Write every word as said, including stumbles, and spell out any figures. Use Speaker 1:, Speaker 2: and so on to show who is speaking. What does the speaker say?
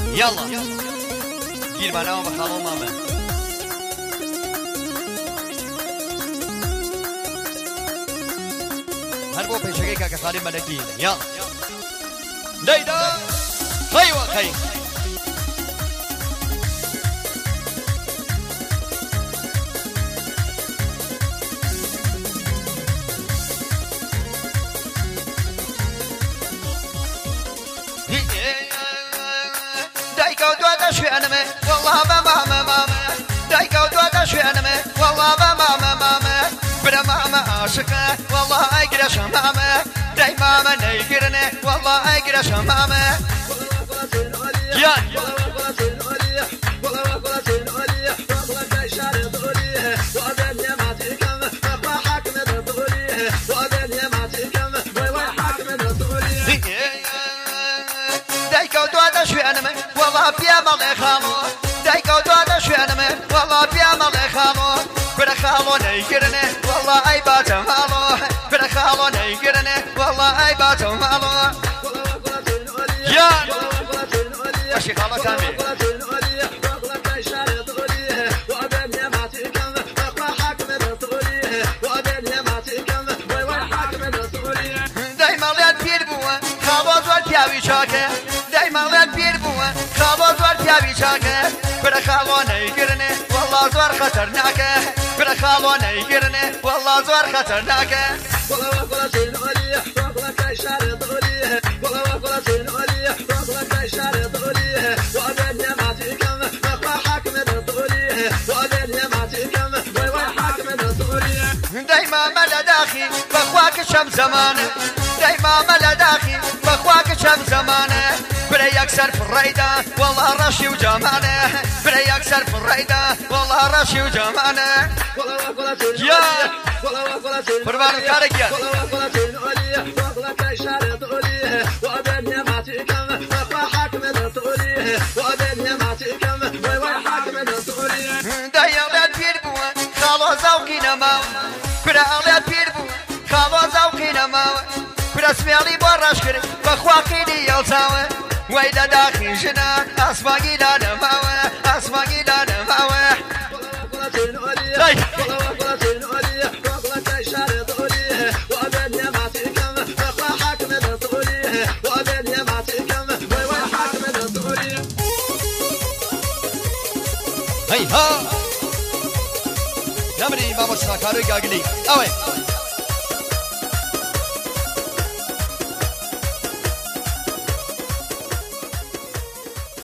Speaker 1: يلا گیر منو بخوام مامه هر بو پیشگی که خالی ملکی یلا دیدا خیوا خی شوانمه والله ما ماما ماما دايكا ودودا شوانمه والله ما ماما ماما بلا ماما عاشقه والله اقرا شمامه داي ماما نيقرنه والله اقرا شمامه يا شوانمه والله بيا مالي خالو دايكا ودودا شوانمه والله بيا مالي خالو بلا خالو نيقرنه والله اي باتا مالو بلا خالو نيقرنه والله اي باتا مالو يا اشي خالو كامي دايما لا تبير بوا خالو زوال بياوي شاكه دايما لا تبير بوا خالو زوال بياوي شاكه بلا خالو نيقرنه والله زوار خطرناك بلا خالو نيقرنه والله زوار خطرناك دايما ملا داخي بخواك شم زمانه دايما ملا داخي بخواك شم زمانه بلا يكسر في الريدة والله رشي وجمانه بلا يكسر في الريدة والله رشي وجمانه يا فرمان الكارك يا دايما لا تبير بوا خالو زوقي نماو بلا أغلى بير بوا خالو زوقي نماو بلا سميالي براشكر بخواقي لي يلتاوه ويدا داخل جنا أسماقي لا نماوه أسماقي لا نماوه هي ها نمري بابا شاكارو قاقلي اوي